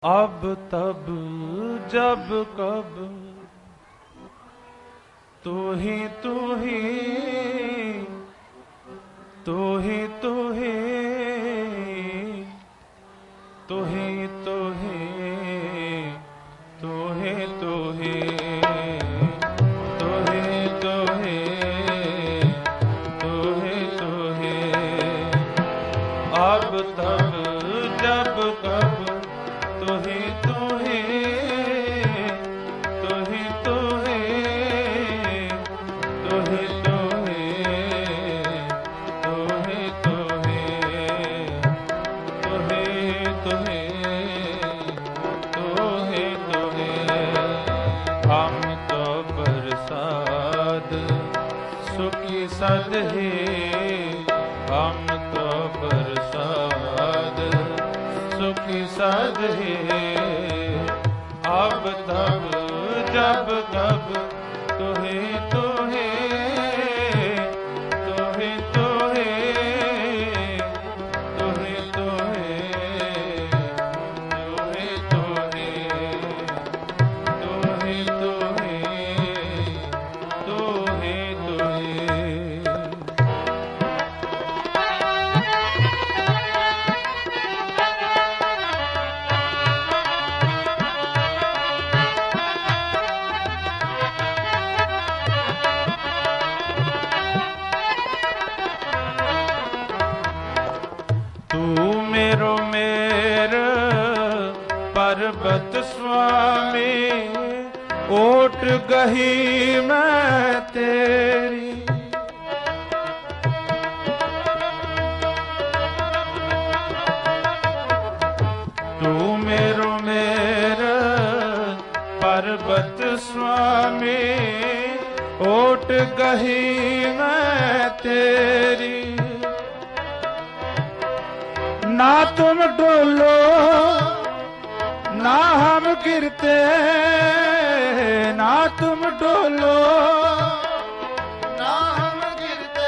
अब तब जब कब तू ही तू ही तू ही तू ही तू ही तू ही तू ही तू ही तू ही तू ही तू ही तू ही अब तब जब कब तू ही तू ही तू ही तू ही तू ही तू ही तू ही तू ही तू ही तू ही तू ही हम तो बरसात सुखी सद ही हम तो बरसात सुखी सद ही अब तब जब कब तू ही तू ही तू ही तू ही तू ही तू ही तू ही तू ही तू ही तू ही तू ही मेरो मेर पर्वत स्वामी ओट गही मैं तेरी तू मेरो मेर पर्वत स्वामी ओट गही मैं तेरी ना तुम डोलो ना हम गिरते ना तुम डोलो ना हम गिरते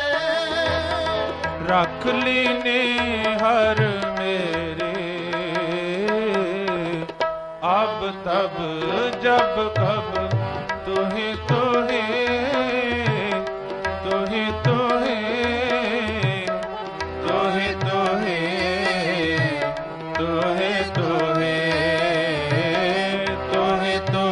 रख लीने हर मेरे अब तब जब कब तू ही तू ही तू ही तू ही तू ही तू ही तू ही तू ही तू ही तू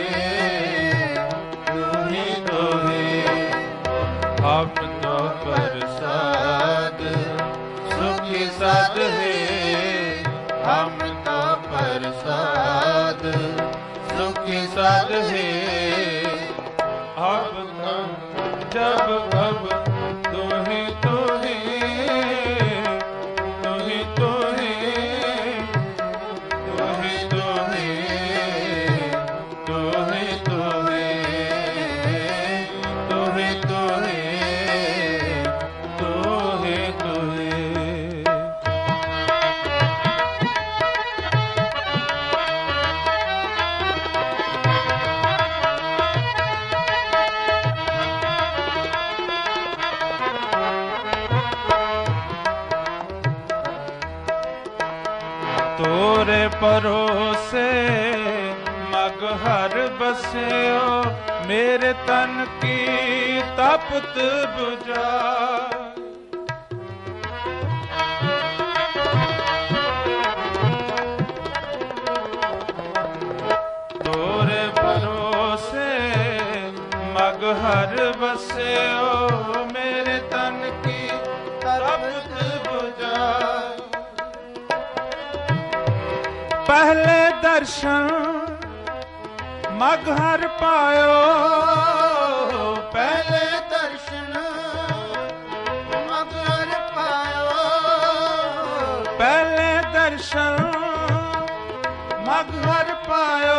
ही तू ही अब तो प्रसाद सुखी सद है हम तो प्रसाद सुखी सद है अब तब जब कब तू ही तू ही तू ही तू ही तू ही तू ही तू ही तू ही तू ही तू ही तोरे परोसे मगहर बस्यो मेरे तन की तपत बुझा तोरे परोसे मगहर बस्यो मेरे तन की तपत बुझा पहले दर्शन मगहर पायो पहले दर्शन मगहर पायो पहले दर्शन मगहर पायो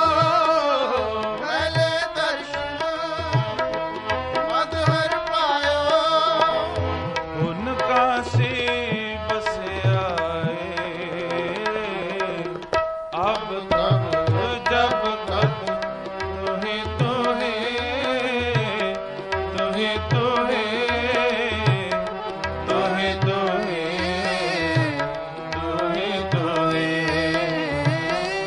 पहले दर्शन मगहर पायो उनका सी बसया अब तब जब कब तू ही तू ही तू ही तू ही तू ही तू ही तू ही तू ही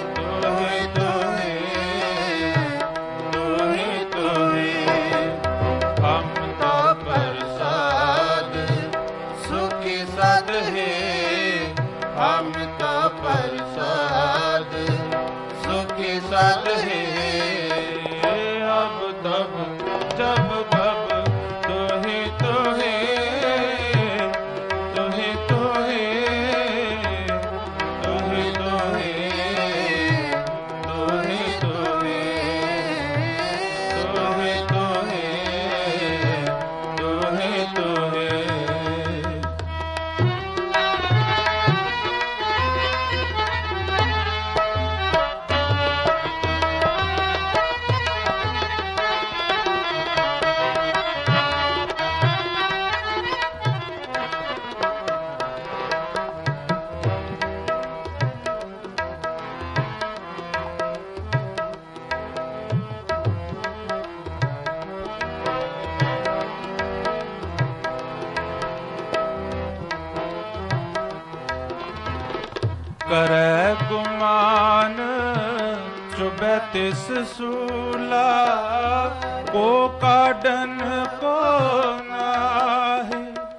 करे गुमान चुभे तिस सूला को काडन को नाहि।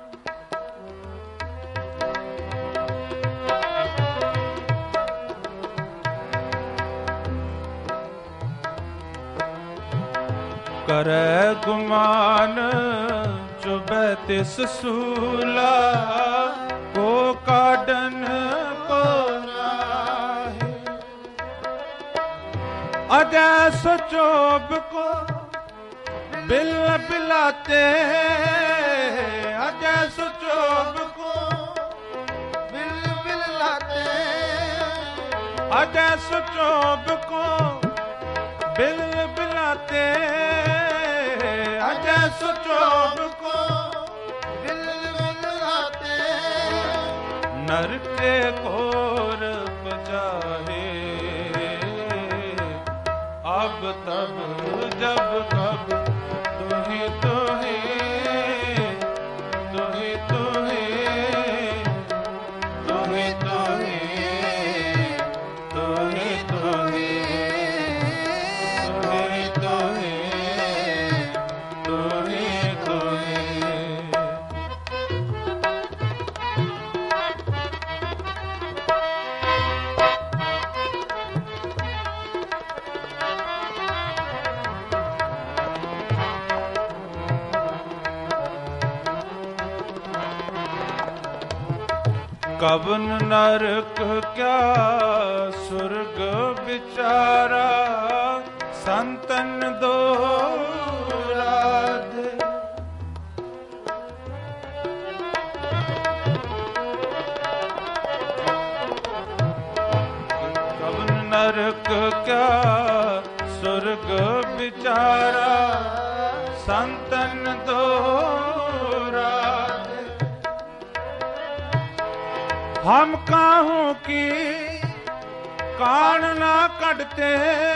करे गुमान चुभे तिस सूला को काडन को नाहि। अजैस चोब को बिल बिलाते, अजैस चोब को बिल बिलाते, अजैस चोब को बिल बिलाते, अजैस चोब को बिल बिलाते। नर के घोर बजाहे अब तब जब कब तुहि तुहि तुहि तुहि तुहि तुहि तुहि तुहि तुहि तुहि तुहि। कवन नरक क्या स्वर्ग बिचारा संतन दोहरा दे। कवन नरक क्या स्वर्ग बिचारा संतन दोहरा दे। हम काहू की कान ना कटते,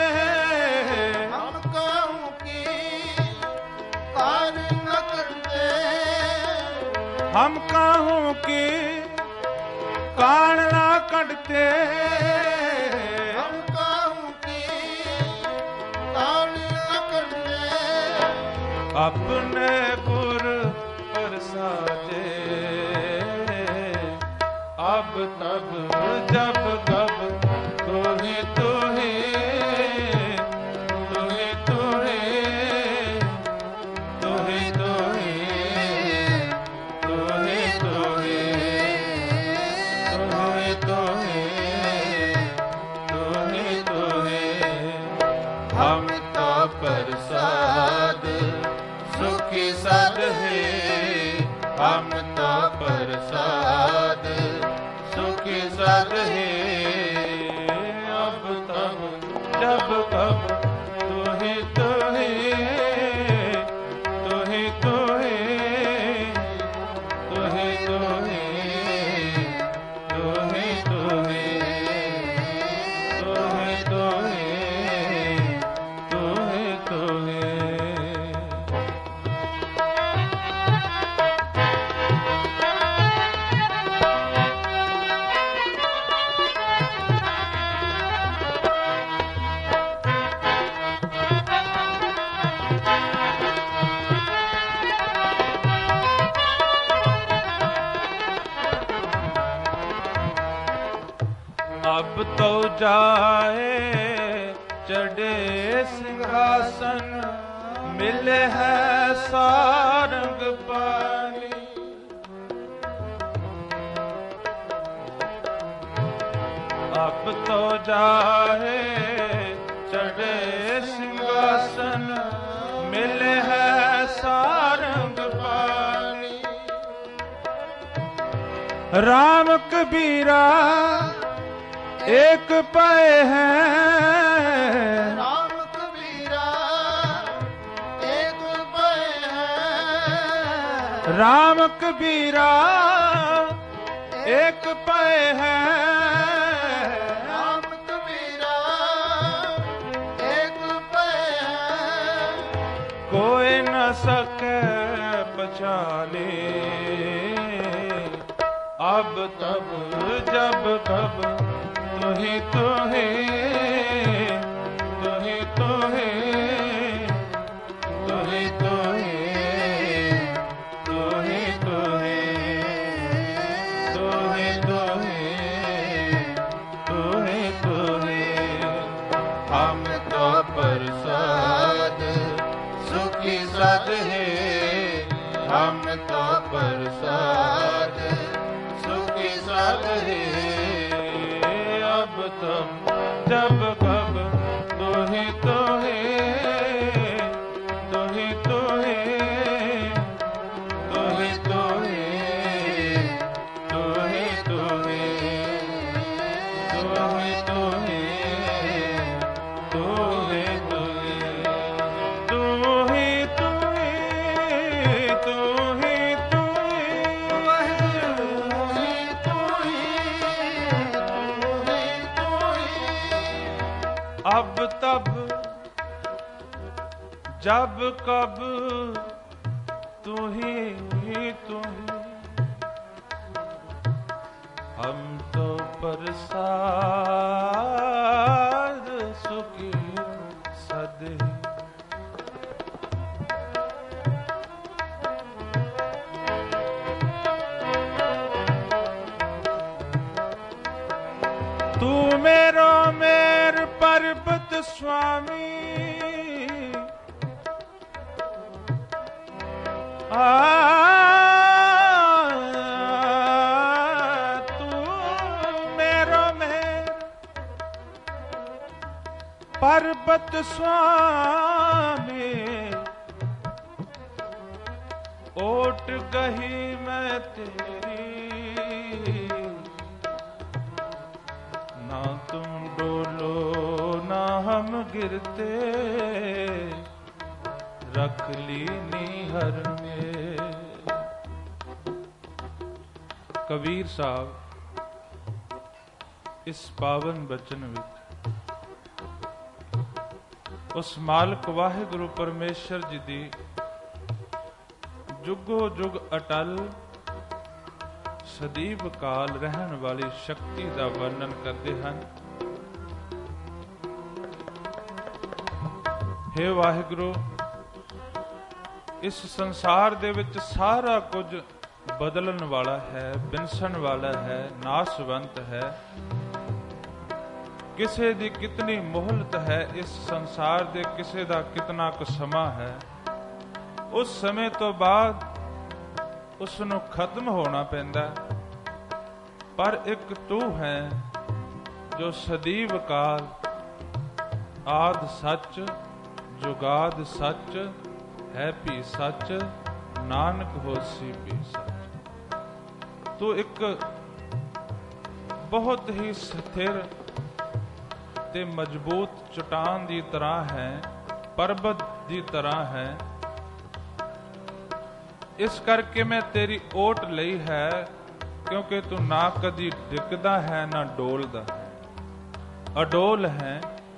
हम काहू की कान न करते, हम काहू की कान ना कटते। हम काहू की कान न करते। अपने गुर प्रसादे अब तब जब कब तुहि तुहि तुहि तुहि तुहि तुहि तुहि तुहि तुहि तुहि तुहि तुहि। हम तो प्रसाद सुखी सद है, हम तो प्रसाद सुखी सद है। अब तब जब कब तुहि तुहि तुहि तुहि तुहि तुहि तुहि तुहि तुहि तुहि तुहि तुहि। अब तो जाए चढ़े सिंहासन, मिले है सारंग पानी। अब तो जाए चढ़े सिंहासन, मिले है सारंग पानी। राम कबीरा एक पाए हैं, राम कबीरा एक पाए हैं। राम कबीरा एक पाए हैं। राम कबीरा एक पाए हैं। कोई न सके पहचाने अब तब जब कब तुहि तुहि तुहि तुहि तुहि तुहि तुहि तुहि तुहि तुहि तुहि तुहि हम तो प्रसाद सुखी सद है हम तो प्रसाद सुखी सद है अब तुम जब कब तुहि तुहि तुहि तुहि तुहि तुहि तुहि तुहि तुहि तुहि तुहि तुहि तुहि अब तब जब कब तुहि तुहि हम तो प्रसाद सुखी सद तू मेरो मेर पर्वत स्वामी तू मेरो मेर पर्वत स्वामी ओट गही मैं तेरी ना तुम डोलो ना हम गिरते रख ली नीहर में। कबीर साहब इस पावन बचन विच उस मालक वाहिगुरु परमेश्वर जी दी जुगो जुग अटल सਦੀव काल रहन वाली शक्ति का वर्णन करते हैं। हे वाहिगुरु, इस संसार दे विच सारा कुछ बदलन वाला है, बिनसन वाला है, नाशवंत है। किसे दी कितनी मोहलत है, इस संसार दे किसे दा कितना क समा है। उस समय तो बाद उसनों खत्म होना पैंदा, पर एक तू है जो सदीव काल आद सच जुगाद सच है भी सच नानक होसी भी सच। तू एक बहुत ही स्थिर ते मजबूत चट्टान दी तरह है, पर्वत दी तरह है। इस करके मैं तेरी ओट लई है, क्योंकि तू ना कदी डिगदा है ना डोलदा है, अडोल है।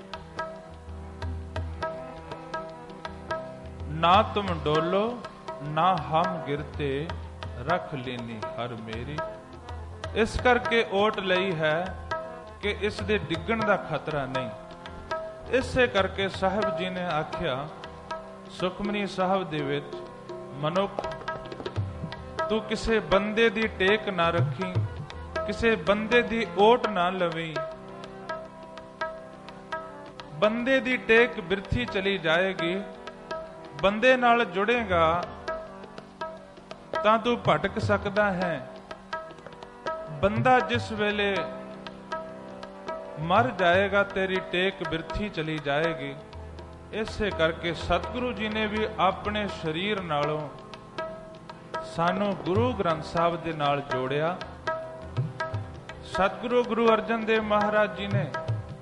ना तुम डोलो ना हम गिरते रख लेनी हर मेरी। इस करके ओट लई है कि इस दे डिगण दा खतरा नहीं। इसे करके साहब जी ने आख्या सुखमनी साहब दे विच, मनुख तू किसे बंदे दी टेक ना रखी, किसे बंदे दी ओट ना लवी। बंदे दी टेक बिरथी चली जाएगी। बंदे नाल जुड़ेगा तां तू भटक सकदा है। बंदा जिस वेले मर जाएगा तेरी टेक बिरथी चली जाएगी। इसे करके सतगुरु जी ने भी अपने शरीर नालों सानू गुरु ग्रंथ साहब दे नाल जोड़िया। सतगुरु गुरु अर्जन देव महाराज जी ने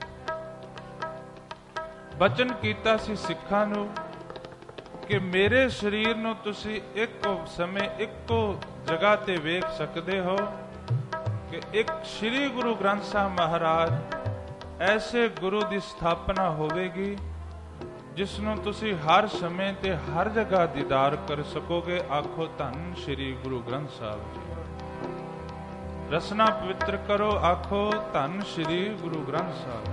बचन कीता सी सिखां नू कि मेरे शरीर नू तुसी इक्को समय इक्को जगह ते वेख सकते हो कि एक श्री गुरु ग्रंथ साहब महाराज ऐसे गुरु की स्थापना होवेगी जिसनों तुसी हर समय ते हर जगह दीदार कर सकोगे। आखो धन श्री गुरु ग्रंथ साहब जी। ਰਸਨਾ ਪਵਿੱਤਰ ਕਰੋ ਆਖੋ ਧੰਨ ਸ਼੍ਰੀ ਗੁਰੂ ਗ੍ਰੰਥ ਸਾਹਿਬ।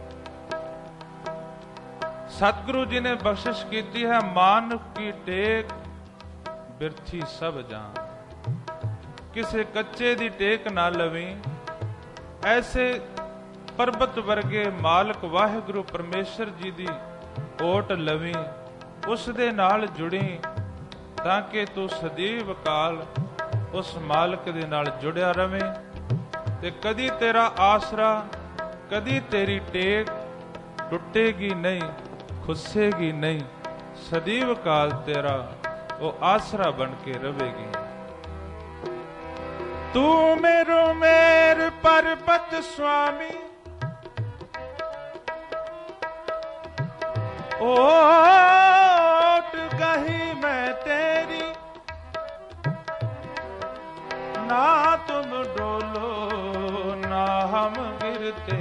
ਸਤਿਗੁਰੂ ਜੀ ਨੇ ਬਖਸ਼ਿਸ਼ ਕੀਤੀ ਹੈ, ਮਾਨੁਖ ਕੀ ਟੇਕ ਬਿਰਥੀ ਸਭ ਜਾਨ। ਕਿਸੇ ਕੱਚੇ ਦੀ ਟੇਕ ਨਾ ਲਵੀਂ, ਐਸੇ ਪਰਬਤ ਵਰਗੇ ਮਾਲਕ ਵਾਹਿਗੁਰੂ ਪਰਮੇਸ਼ਰ ਜੀ ਦੀ ਓਟ ਲਵੀਂ, ਉਸ ਦੇ ਨਾਲ ਜੁੜੀ, ਤਾਂ ਕਿ ਤੂੰ ਸਦੀਵ ਕਾਲ ਉਸ ਮਾਲਕ ਦੇ ਨਾਲ ਜੁੜਿਆ ਰਵੇਂ ਤੇ ਕਦੀ ਤੇਰਾ ਆਸਰਾ, ਕਦੀ ਤੇਰੀ ਟੇਕ ਟੁੱਟੇਗੀ ਨਹੀਂ, ਖੁੱਸੇਗੀ ਨਹੀਂ, ਸਦੀਵ ਕਾਲ ਤੇਰਾ ਉਹ ਆਸਰਾ ਬਣ ਕੇ ਰਵੇਗੀ। ਤੂੰ मेरो मेर पर्वत स्वामी, ओट गही मैं तेरी, ना तुम डोलो ना हम गिरते,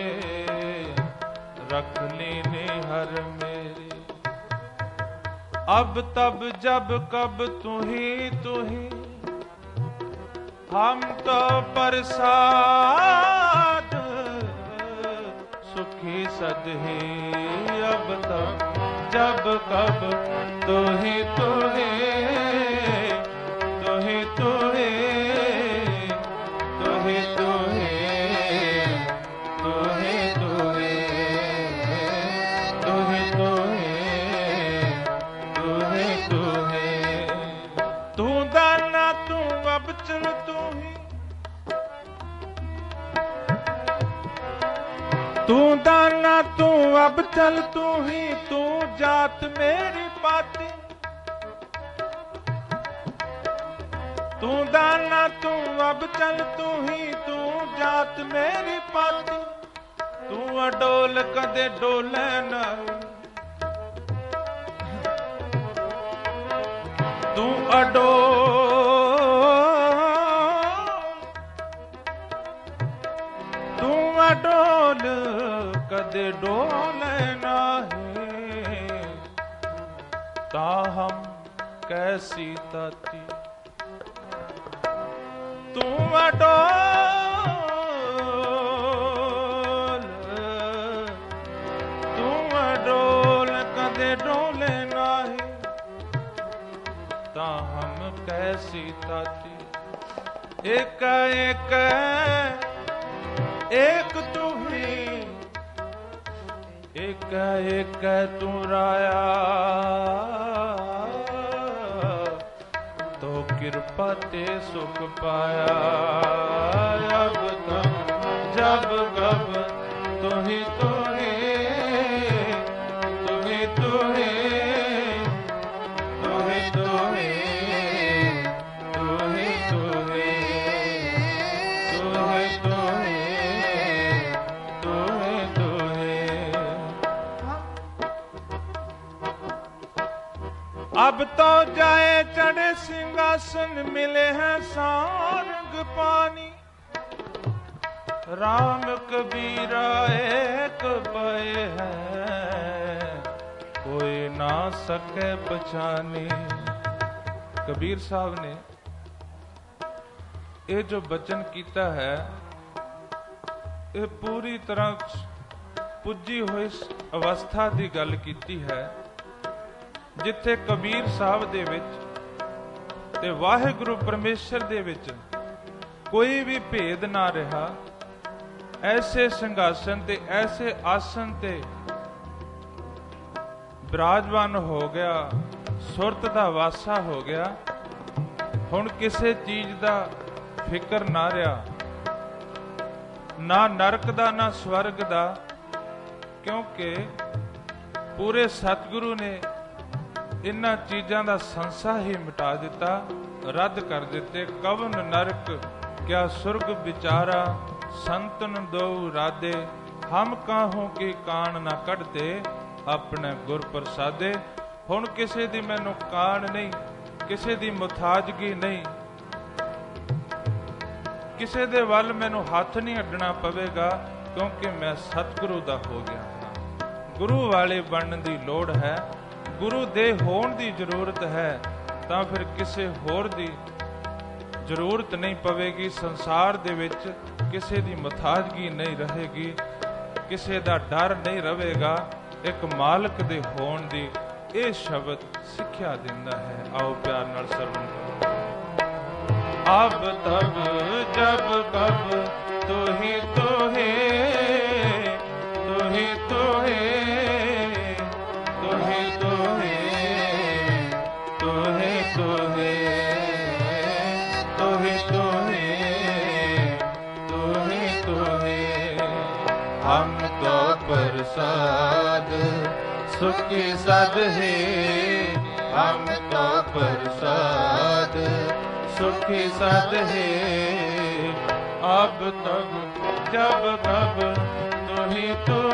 रख लीनी हर मेरी। अब तब जब कब तू ही हम तो प्रसाद सुखी सदही। अब तब जब कब तू ही तू ही तू ही तू ही तू ही तू ही तू ही तू ही तू ही तू ही तू ही तू दाना तू अब चल तू ही, तू दाना तू अब चल तू ही, तू जात मेरी पाती। तू दाना तू अब चल तू ही, तू जात मेरी पाती। तू अडोल कदे डोले न, तू अडोल कदे डोले नाहे, ताहम कैसी ताती। तू अडोल कदे डोले नाहे, ताहम कैसी ताती। एक तू ही एक तू राया, तो कृपा ते सुख पाया। अब तक जब कब तू ही तू ही तू ही तू ही तू ही तू ही तू ही तू ही अब तो जाए चढ़े सिंहासन, मिले हैं सारंग पानी। राम कबीरा एक पाए हैं, कोई ना सके पहचानी। कबीर साहब ने ये जो बचन किया है, ये पूरी तरह पुजी हुई अवस्था की गल की है, जिथे कबीर साहब दे विच ते वाहिगुरु परमेश्वर दे विच कोई भी भेद ना रहा। ऐसे संघासन ते ऐसे आसन ते विराजमान हो गया, सुरत दा वासा हो गया। हुण किसे चीज दा फिकर ना रहा, ना नरक दा ना स्वर्ग दा, क्योंकि पूरे सतगुरु ने इन्हां चीज़ां दा संसा ही मिटा दिता, रद्द कर दिते। कवन नरक क्या सुरग विचारा, संतन दो राधे। हम काहों की कान ना कढ़ते, अपने गुर प्रसादे। हुण किसे दी मैनू कान नहीं, किसे दी मुथाजगी नहीं, किसे दे वल मैनू हथ नहीं अड्डना पवेगा, क्योंकि मैं सतगुरु दा हो गया हाँ। गुरु वाले बनने दी लोड़ है, गुरु दे होण दी जरूरत है, तां फिर किसे होर दी ਜ਼ਰੂਰਤ ਨਹੀਂ ਪਵੇਗੀ, ਸੰਸਾਰ ਦੇ ਵਿੱਚ ਕਿਸੇ ਦੀ ਮੁਤਾਜ਼ਗੀ ਨਹੀਂ ਰਹੇਗੀ, ਕਿਸੇ ਦਾ ਡਰ ਨਹੀਂ ਰਹੇਗਾ, ਇੱਕ ਮਾਲਕ ਦੇ ਹੋਣ ਦੀ ਇਹ ਸ਼ਬਦ ਸਿੱਖਿਆ ਦਿੰਦਾ ਹੈ। ਆਓ ਪਿਆਰ ਨਾਲ ਸਰਵਣ ਕਰੋ। ਅਬ ਤਬ ਜਬ ਕਬ ਤੂ ਹੀ ਤੋ ਹੈ, ਤੂ ਹੀ ਤੋ ਹੈ, ਤੂ ਹੀ ਤੋ ਹੈ, ਤੂ ਹੀ ਤੋ ਹੈ, ਤੂ ਹੀ ਤੋ ਹੈ, ਤੂ ਹੀ ਤੋ ਹੈ। ਹਮ ਤੋ ਪ੍ਰਸਾਦ ਸੁਖੀ ਸਦ ਹੈ, ਹਮ ਤੋ ਪ੍ਰਸਾਦ ਸੁਖੀ ਸਦ ਹੈ। ਅਬ ਤਬ ਜਬ ਕਬ ਤੂ ਹੀ ਤੋ